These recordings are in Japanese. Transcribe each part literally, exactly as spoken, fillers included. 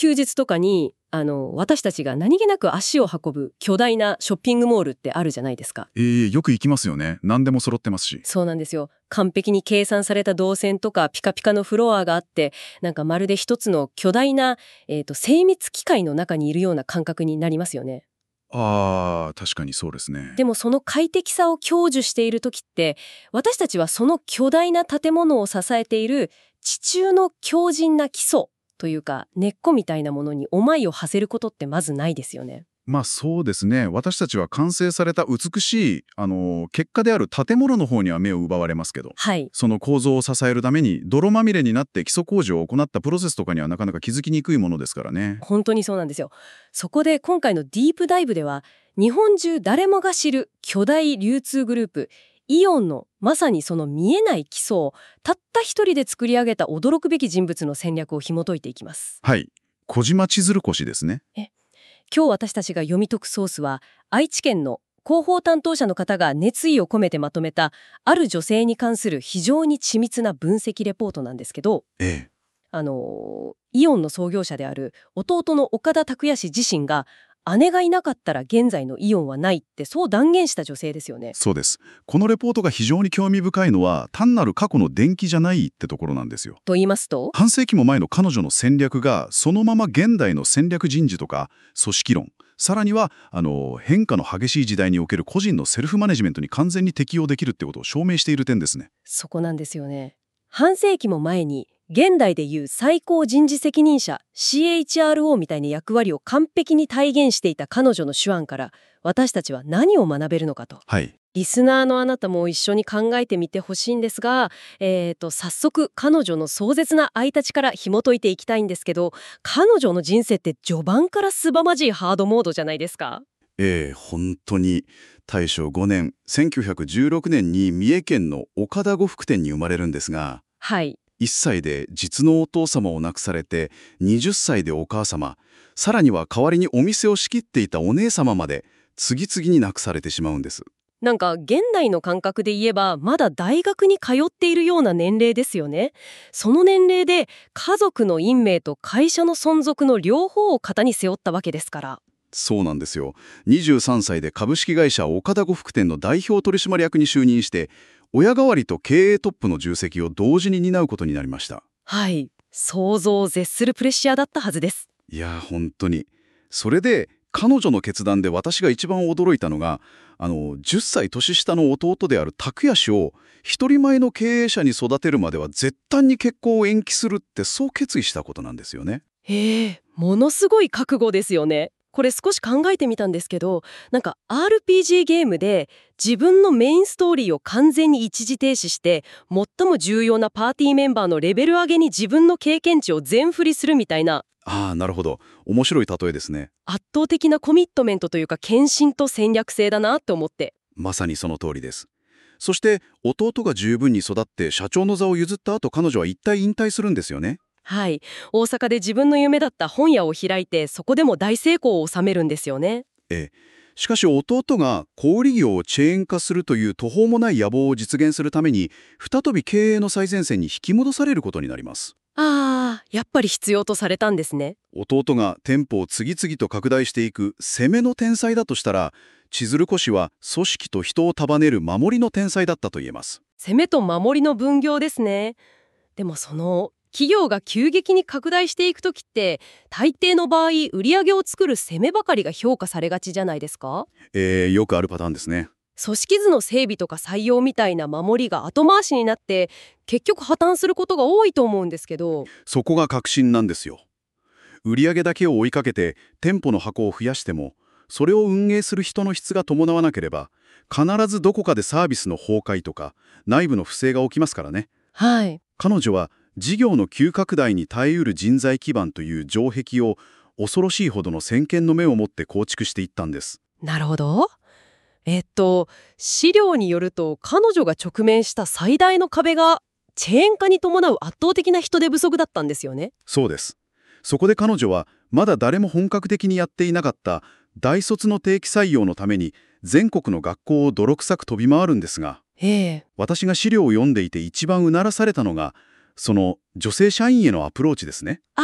休日とかにあの私たちが何気なく足を運ぶ巨大なショッピングモールってあるじゃないですか。 えー、よく行きますよね。何でも揃ってますし。 そうなんですよ。完璧に計算された動線とかピカピカのフロアがあって、なんかまるで一つの巨大な、えーと、精密機械の中にいるような感覚になりますよね。 あー、確かにそうですね。 でもその快適さを享受している時って、私たちはその巨大な建物を支えている地中の強靭な基礎というか根っこみたいなものに思いを馳せることってまずないですよね。 まあそうですね。私たちは完成された美しい、あのー結果である建物の方には目を奪われますけど、 はい。 その構造を支えるために泥まみれになって基礎工事を行ったプロセスとかにはなかなか気づきにくいものですからね。 本当にそうなんですよ。そこで今回のディープダイブでは、日本中誰もが知る巨大流通グループイオンのまさにその見えない基礎をたった一人で作り上げた驚くべき人物の戦略を紐解いていきます。 はい。小島千鶴子氏ですね。 今日私たちが読み解くソースは、愛知県の広報担当者の方が熱意を込めてまとめたある女性に関する非常に緻密な分析レポートなんですけど、 ええ。 あのイオンの創業者である弟の岡田拓也氏自身が、姉がいなかったら現在のイオンはないってそう断言した女性ですよね。 そうです。このレポートが非常に興味深いのは、単なる過去の伝記じゃないってところなんですよ。 と言いますと、 半世紀も前の彼女の戦略がそのまま現代の戦略人事とか組織論、さらにはあの変化の激しい時代における個人のセルフマネジメントに完全に適用できるってことを証明している点ですね。 そこなんですよね。半世紀も前に現代でいう最高人事責任者 シーエイチアールオー みたいな役割を完璧に体現していた彼女の手腕から私たちは何を学べるのかと。 はい。 リスナーのあなたも一緒に考えてみてほしいんですが、えーと、早速彼女の壮絶な生い立ちから紐解いていきたいんですけど、彼女の人生って序盤からすばまじいハードモードじゃないですか。 ええ、本当に。大正ごねん、せんきゅうひゃくじゅうろくねんに三重県の岡田呉服店に生まれるんですが、 はい。 いっさいで実のお父様を亡くされて、はたちでお母様、さらには代わりにお店を仕切っていたお姉様まで次々に亡くされてしまうんです。 なんか現代の感覚で言えばまだ大学に通っているような年齢ですよね。その年齢で家族の陰命と会社の存続の両方を肩に背負ったわけですから。 そうなんですよ。にじゅうさんさいで株式会社岡田呉服店の代表取締役に就任して、親代わりと経営トップの重責を同時に担うことになりました。 はい。想像を絶するプレッシャーだったはずです。 いやー、本当に。それで彼女の決断で私が一番驚いたのが、あのじゅっさい年下の弟である拓也氏を一人前の経営者に育てるまでは絶対に結婚を延期するってそう決意したことなんですよね。 へえ、ものすごい覚悟ですよね。これ少し考えてみたんですけど、なんか アールピージー ゲームで自分のメインストーリーを完全に一時停止して最も重要なパーティーメンバーのレベル上げに自分の経験値を全振りするみたいな、 ああ、なるほど。面白い例えですね。 圧倒的なコミットメントというか献身と戦略性だなって思って。 まさにその通りです。そして弟が十分に育って社長の座を譲った後、彼女は一体引退するんですよね。 はい。大阪で自分の夢だった本屋を開いてそこでも大成功を収めるんですよね。 ええ。しかし弟が小売業をチェーン化するという途方もない野望を実現するために、再び経営の最前線に引き戻されることになります。 ああ、やっぱり必要とされたんですね。 弟が店舗を次々と拡大していく攻めの天才だとしたら、千鶴子氏は組織と人を束ねる守りの天才だったと言えます。 攻めと守りの分業ですね。でもその企業が急激に拡大していくときって大抵の場合売り上げを作る攻めばかりが評価されがちじゃないですか。 えー、よくあるパターンですね。 組織図の整備とか採用みたいな守りが後回しになって結局破綻することが多いと思うんですけど。 そこが核心なんですよ。売上だけを追いかけて店舗の箱を増やしても、それを運営する人の質が伴わなければ、必ずどこかでサービスの崩壊とか内部の不正が起きますからね。 はい。 彼女は事業の急拡大に耐えうる人材基盤という城壁を恐ろしいほどの先見の目を持って構築していったんです。 なるほど。えっと資料によると彼女が直面した最大の壁がチェーン化に伴う圧倒的な人手不足だったんですよね。 そうです。そこで彼女はまだ誰も本格的にやっていなかった大卒の定期採用のために全国の学校を泥臭く飛び回るんですが、 ええ。 私が資料を読んでいて一番うならされたのが、その女性社員へのアプローチですね。 あ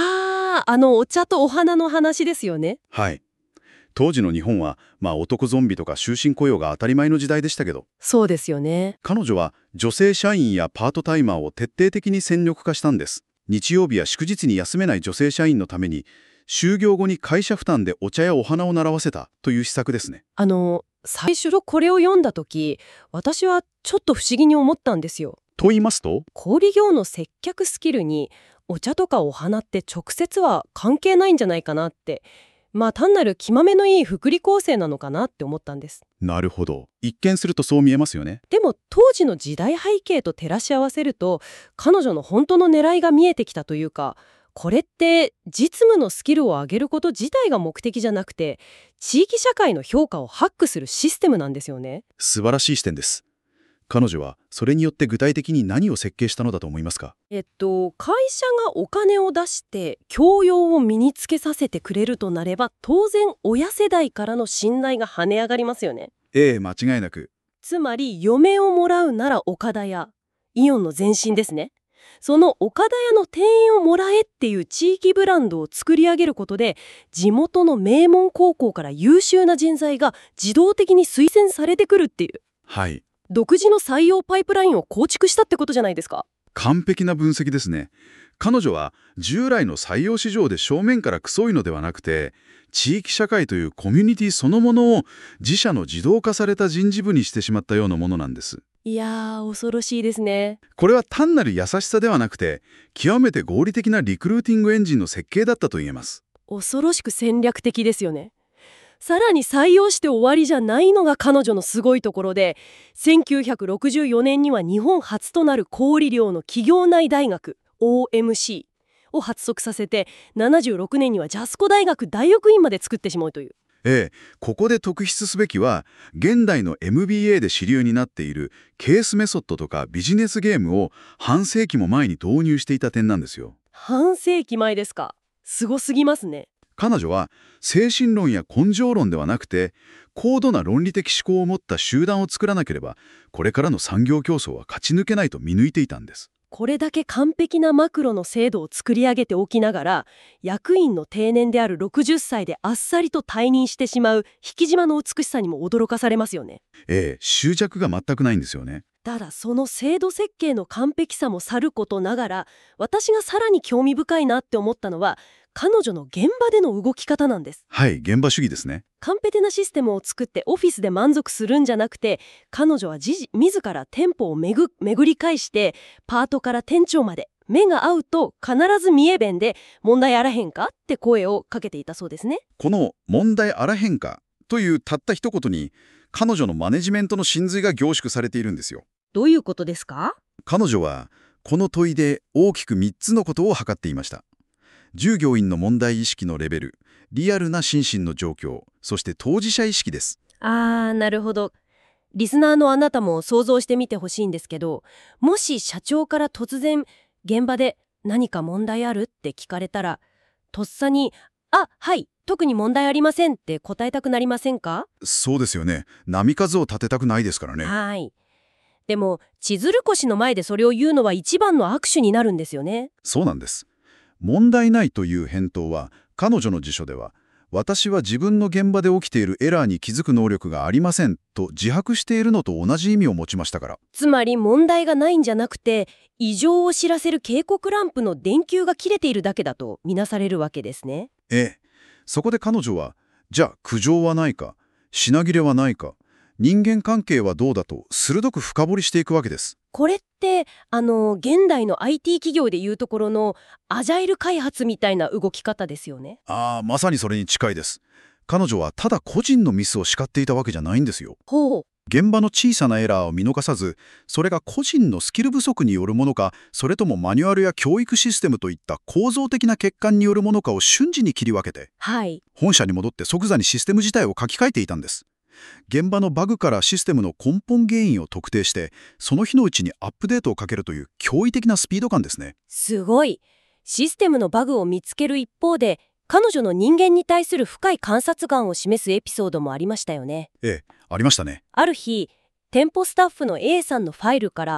ああ、あのお茶とお花の話ですよね。 はい。当時の日本は、まあ男ゾンビとか終身雇用が当たり前の時代でしたけど、 そうですよね。 彼女は女性社員やパートタイマーを徹底的に戦力化したんです。日曜日や祝日に休めない女性社員のために、就業後に会社負担でお茶やお花を習わせたという施策ですね。 あの最初のこれを読んだ時、私はちょっと不思議に思ったんですよ。 と言いますと、 小売業の接客スキルにお茶とかお花って直接は関係ないんじゃないかなって、まあ単なる気まめのいい福利厚生なのかなって思ったんです。 なるほど。一見するとそう見えますよね。 でも当時の時代背景と照らし合わせると、彼女の本当の狙いが見えてきたというか、これって実務のスキルを上げること自体が目的じゃなくて、地域社会の評価をハックするシステムなんですよね。 素晴らしい視点です。彼女はそれによって具体的に何を設計したのだと思いますか？ えっと、会社がお金を出して教養を身につけさせてくれるとなれば、当然親世代からの信頼が跳ね上がりますよね。 ええ、間違いなく。 つまり嫁をもらうなら岡田屋、イオンの前身ですね。その岡田屋の店員をもらえっていう地域ブランドを作り上げることで、地元の名門高校から優秀な人材が自動的に推薦されてくるっていう、 はい。 独自の採用パイプラインを構築したってことじゃないですか。 完璧な分析ですね。彼女は従来の採用市場で正面から競いのではなくて、地域社会というコミュニティそのものを自社の自動化された人事部にしてしまったようなものなんです。 いやー、恐ろしいですね。 これは単なる優しさではなくて、極めて合理的なリクルーティングエンジンの設計だったと言えます。 恐ろしく戦略的ですよね。さらに採用して終わりじゃないのが彼女のすごいところで、せんきゅうひゃくろくじゅうよねんには日本初となる小売業の企業内大学 オーエムシー を発足させて、ななじゅうろくねんにはジャスコ大学大学院まで作ってしまうという。 ええ、ここで特筆すべきは、現代の エムビーエー で主流になっているケースメソッドとかビジネスゲームを半世紀も前に導入していた点なんですよ。 半世紀前ですか。すごすぎますね。 彼女は精神論や根性論ではなくて、高度な論理的思考を持った集団を作らなければ、これからの産業競争は勝ち抜けないと見抜いていたんです。 これだけ完璧なマクロの制度を作り上げておきながら、役員の定年であるろくじゅっさいであっさりと退任してしまう引島の美しさにも驚かされますよね。 ええ、執着が全くないんですよね。 ただその制度設計の完璧さもさることながら、私がさらに興味深いなって思ったのは、彼女の現場での動き方なんです。 はい、現場主義ですね。 カンペテなシステムを作ってオフィスで満足するんじゃなくて、彼女は自自ら店舗をめぐ巡り返して、パートから店長まで目が合うと必ず見え弁で問題あらへんかって声をかけていたそうですね。 この問題あらへんかというたった一言に、彼女のマネジメントの真髄が凝縮されているんですよ。 どういうことですか？ 彼女はこの問いで大きくみっつのことを測っていました。従業員の問題意識のレベル、リアルな心身の状況、そして当事者意識です。 あー、なるほど。リスナーのあなたも想像してみてほしいんですけど、もし社長から突然現場で何か問題あるって聞かれたら、とっさにあ、はい特に問題ありませんって答えたくなりませんか？ そうですよね。波数を立てたくないですからね。 はい。でも千鶴越の前でそれを言うのは一番の握手になるんですよね。 そうなんです。問題ないという返答は、彼女の辞書では、私は自分の現場で起きているエラーに気づく能力がありませんと自白しているのと同じ意味を持ちましたから。 つまり問題がないんじゃなくて、異常を知らせる警告ランプの電球が切れているだけだとみなされるわけですね。 ええ。そこで彼女は、じゃあ苦情はないか、品切れはないか、人間関係はどうだと鋭く深掘りしていくわけです。 これってあの現代の アイティー 企業でいうところのアジャイル開発みたいな動き方ですよね。 ああ、まさにそれに近いです。彼女はただ個人のミスを叱っていたわけじゃないんですよ。 ほう。 現場の小さなエラーを見逃さず、それが個人のスキル不足によるものか、それともマニュアルや教育システムといった構造的な欠陥によるものかを瞬時に切り分けて、 はい。 本社に戻って即座にシステム自体を書き換えていたんです。現場のバグからシステムの根本原因を特定して、その日のうちにアップデートをかけるという驚異的なスピード感ですね。 すごい。システムのバグを見つける一方で、彼女の人間に対する深い観察眼を示すエピソードもありましたよね。 ええ、ありましたね。 ある日、店舗スタッフの A さんのファイルから、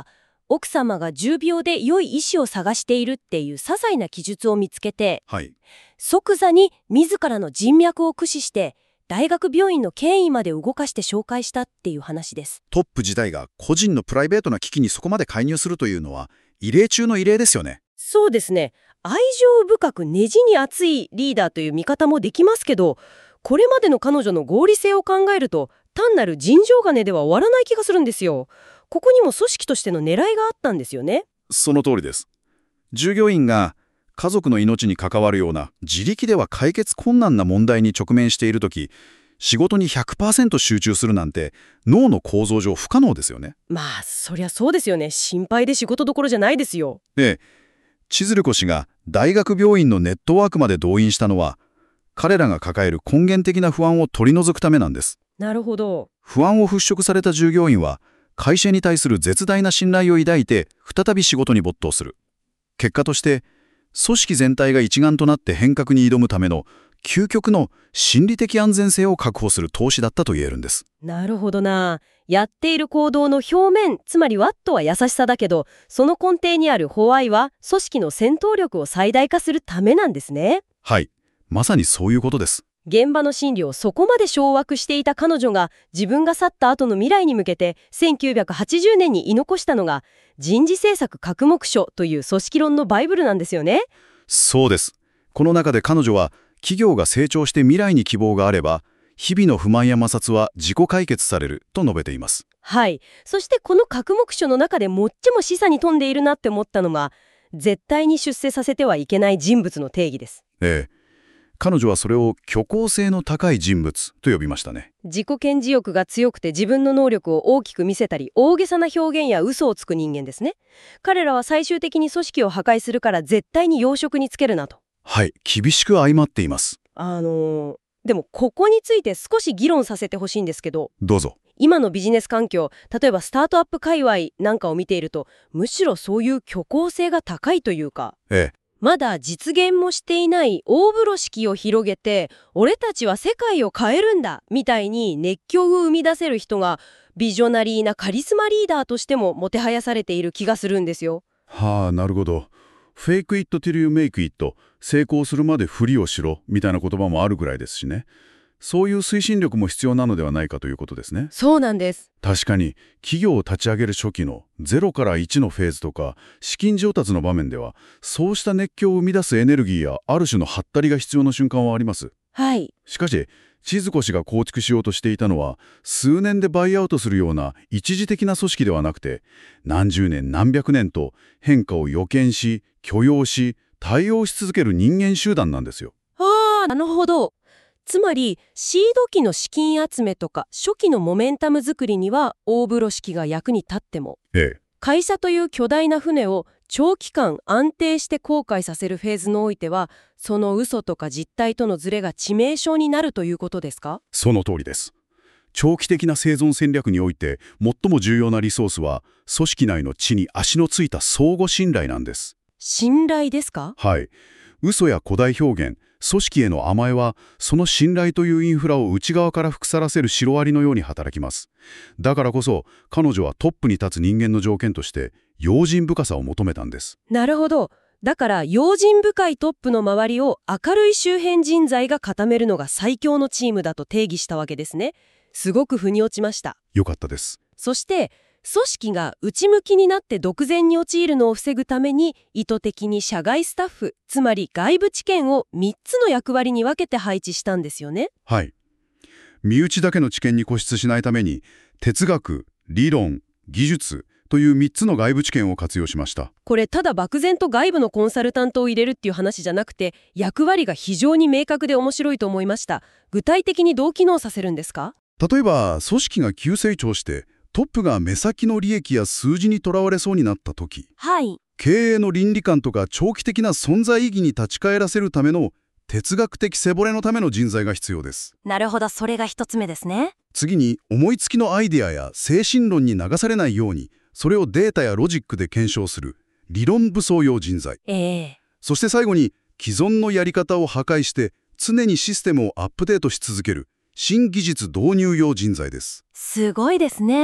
奥様が重病で良い医師を探しているっていう些細な記述を見つけて、 はい。 即座に自らの人脈を駆使して大学病院の権威まで動かして紹介したっていう話です。 トップ自体が個人のプライベートな危機にそこまで介入するというのは異例中の異例ですよね。 そうですね。愛情深くねじに熱いリーダーという見方もできますけど、これまでの彼女の合理性を考えると単なる尋常金では終わらない気がするんですよ。ここにも組織としての狙いがあったんですよね。 その通りです。従業員が家族の命に関わるような自力では解決困難な問題に直面しているとき、仕事に ひゃくパーセント 集中するなんて脳の構造上不可能ですよね。 まあそりゃそうですよね。心配で仕事どころじゃないですよ。 で、千鶴子氏が大学病院のネットワークまで動員したのは、彼らが抱える根源的な不安を取り除くためなんです。 なるほど。 不安を払拭された従業員は会社に対する絶大な信頼を抱いて再び仕事に没頭する。結果として組織全体が一丸となって変革に挑むための究極の心理的安全性を確保する投資だったと言えるんです。 なるほどな。やっている行動の表面、つまりワットは優しさだけど、その根底にあるホワイは組織の戦闘力を最大化するためなんですね。 はい、まさにそういうことです。 現場の心理をそこまで掌握していた彼女が自分が去った後の未来に向けてせんきゅうひゃくはちじゅうねんに言い残したのが人事政策各目書という組織論のバイブルなんですよね。 そうです。この中で彼女は企業が成長して未来に希望があれば日々の不満や摩擦は自己解決されると述べています。 はい。そしてこの各目書の中で最も示唆に富んでいるなって思ったのが絶対に出世させてはいけない人物の定義です。 ええ。彼女はそれを虚構性の高い人物と呼びましたね。 自己顕示欲が強くて自分の能力を大きく見せたり大げさな表現や嘘をつく人間ですね。彼らは最終的に組織を破壊するから絶対に要職につけるなと。 はい、厳しく相まっています。 あのー、でもここについて少し議論させてほしいんですけど、 どうぞ。 今のビジネス環境、例えばスタートアップ界隈なんかを見ているとむしろそういう虚構性が高いというか、 ええ。 まだ実現もしていない大風呂敷を広げて俺たちは世界を変えるんだみたいに熱狂を生み出せる人がビジョナリーなカリスマリーダーとしてももてはやされている気がするんですよ。 はあ、なるほど。フェイクイットtill you make it、成功するまでふりをしろみたいな言葉もあるぐらいですしね。そういう推進力も必要なのではないかということですね。 そうなんです。 確かに企業を立ち上げる初期のゼロからいちのフェーズとか資金調達の場面ではそうした熱狂を生み出すエネルギーやある種のハッタリが必要な瞬間はあります。 はい。 しかし千鶴子氏が構築しようとしていたのは数年でバイアウトするような一時的な組織ではなくて何十年何百年と変化を予見し許容し対応し続ける人間集団なんですよ。 ああ、なるほど。つまりシード期の資金集めとか初期のモメンタム作りには大風呂敷が役に立っても、 ええ、 会社という巨大な船を長期間安定して航海させるフェーズにおいてはその嘘とか実態とのズレが致命傷になるということですか？ その通りです。長期的な生存戦略において最も重要なリソースは組織内の地に足のついた相互信頼なんです。 信頼ですか？ はい。嘘や誇大表現、組織への甘えはその信頼というインフラを内側から腐らせるシロアリのように働きます。だからこそ彼女はトップに立つ人間の条件として用心深さを求めたんです。 なるほど。だから用心深いトップの周りを明るい周辺人材が固めるのが最強のチームだと定義したわけですね。すごく腑に落ちました。 よかったです。 そして組織が内向きになって独善に陥るのを防ぐために意図的に社外スタッフ、つまり外部知見をみっつの役割に分けて配置したんですよね。 はい。身内だけの知見に固執しないために哲学、理論、技術というみっつの外部知見を活用しました。 これただ漠然と外部のコンサルタントを入れるっていう話じゃなくて役割が非常に明確で面白いと思いました。具体的にどう機能させるんですか？ 例えば組織が急成長してトップが目先の利益や数字にとらわれそうになった時、 はい。 経営の倫理観とか長期的な存在意義に立ち返らせるための哲学的背骨のための人材が必要です。 なるほど、それが一つ目ですね。 次に思いつきのアイデアや精神論に流されないようにそれをデータやロジックで検証する理論武装用人材、 ええ。 そして最後に既存のやり方を破壊して常にシステムをアップデートし続ける新技術導入用人材です。 すごいですね。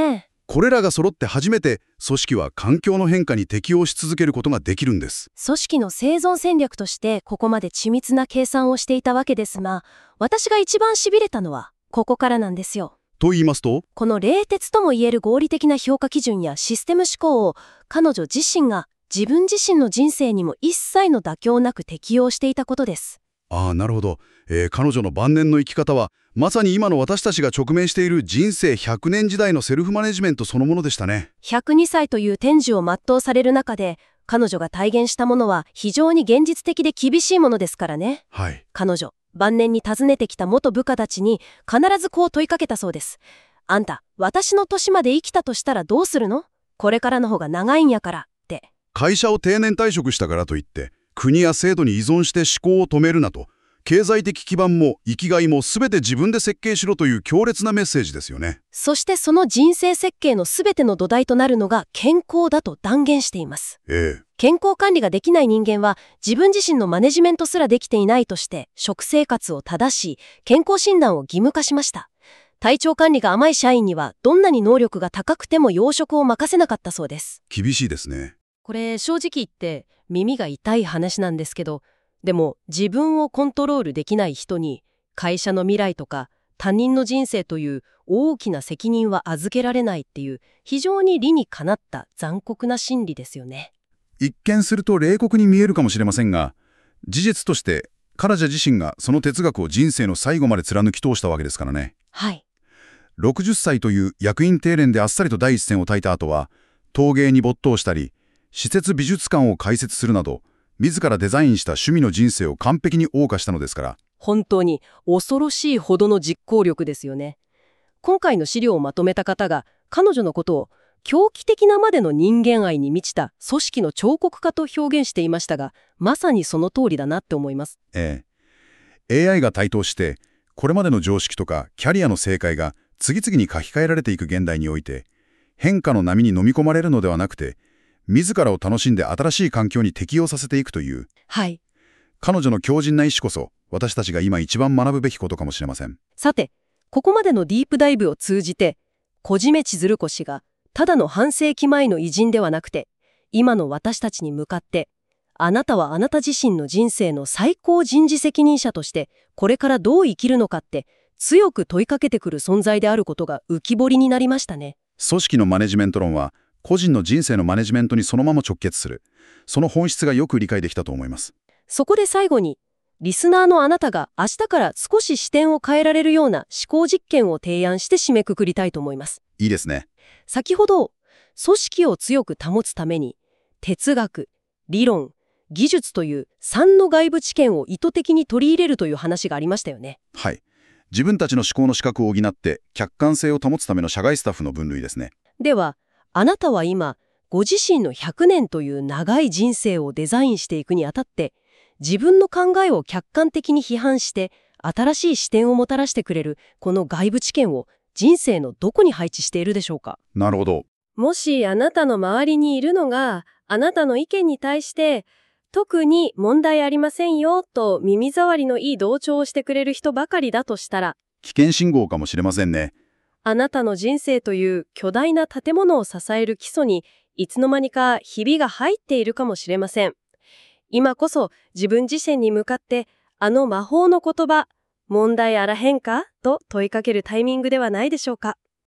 これらが揃って初めて組織は環境の変化に適応し続けることができるんです。 組織の生存戦略としてここまで緻密な計算をしていたわけですが、私が一番痺れたのはここからなんですよ。 と言いますと、 この冷徹ともいえる合理的な評価基準やシステム思考を彼女自身が自分自身の人生にも一切の妥協なく適用していたことです。 ああ、なるほど。えー彼女の晩年の生き方は、まさに今の私たちが直面している人生ひゃくねん時代のセルフマネジメントそのものでしたね。 ひゃくにさいという天寿を全うされる中で、彼女が体現したものは非常に現実的で厳しいものですからね。 はい。 彼女、晩年に訪ねてきた元部下たちに必ずこう問いかけたそうです。あんた、私の年まで生きたとしたらどうするの？これからの方が長いんやから、って。 会社を定年退職したからといって、国や制度に依存して思考を止めるなと、経済的基盤も生きがいも全て自分で設計しろという強烈なメッセージですよね。 そしてその人生設計のすべての土台となるのが健康だと断言しています。 ええ。 健康管理ができない人間は自分自身のマネジメントすらできていないとして食生活を正し、健康診断を義務化しました。体調管理が甘い社員にはどんなに能力が高くても要職を任せなかったそうです。 厳しいですね。 これ正直言って耳が痛い話なんですけど、でも自分をコントロールできない人に会社の未来とか他人の人生という大きな責任は預けられないっていう非常に理にかなった残酷な心理ですよね。 一見すると冷酷に見えるかもしれませんが、事実として彼女自身がその哲学を人生の最後まで貫き通したわけですからね。 はい。 ろくじゅっさいという役員定年であっさりと第一線を焚いた後は、陶芸に没頭したり、施設美術館を開設するなど、自らデザインした趣味の人生を完璧に謳歌したのですから。 本当に恐ろしいほどの実行力ですよね。今回の資料をまとめた方が彼女のことを狂気的なまでの人間愛に満ちた組織の彫刻家と表現していましたが、まさにその通りだなって思います。 ええ。エーアイ が台頭して、これまでの常識とかキャリアの正解が次々に書き換えられていく現代において、変化の波に飲み込まれるのではなくて、自らを楽しんで新しい環境に適応させていくという、 はい。 彼女の強靭な意志こそ、私たちが今一番学ぶべきことかもしれません。 さて、ここまでのディープダイブを通じて、小締千鶴子氏がただの半世紀前の偉人ではなくて、今の私たちに向かって、あなたはあなた自身の人生の最高人事責任者として、これからどう生きるのかって、強く問いかけてくる存在であることが浮き彫りになりましたね。 組織のマネジメント論は、個人の人生のマネジメントにそのまま直結する。その本質がよく理解できたと思います。 そこで最後に、リスナーのあなたが明日から少し視点を変えられるような思考実験を提案して締めくくりたいと思います。 いいですね。 先ほど、組織を強く保つために、哲学、理論、技術というさんの外部知見を意図的に取り入れるという話がありましたよね。 はい。自分たちの思考の資格を補って客観性を保つための社外スタッフの分類ですね。 では、あなたは今、ご自身のひゃくねんという長い人生をデザインしていくにあたって、自分の考えを客観的に批判して、新しい視点をもたらしてくれるこの外部知見を人生のどこに配置しているでしょうか。 なるほど。 もしあなたの周りにいるのが、あなたの意見に対して、特に問題ありませんよと耳障りのいい同調をしてくれる人ばかりだとしたら、 危険信号かもしれませんね。 あなたの人生という巨大な建物を支える基礎にいつの間にかひびが入っているかもしれません。今こそ自分自身に向かってあの魔法の言葉、問題あらへんかと問いかけるタイミングではないでしょうか。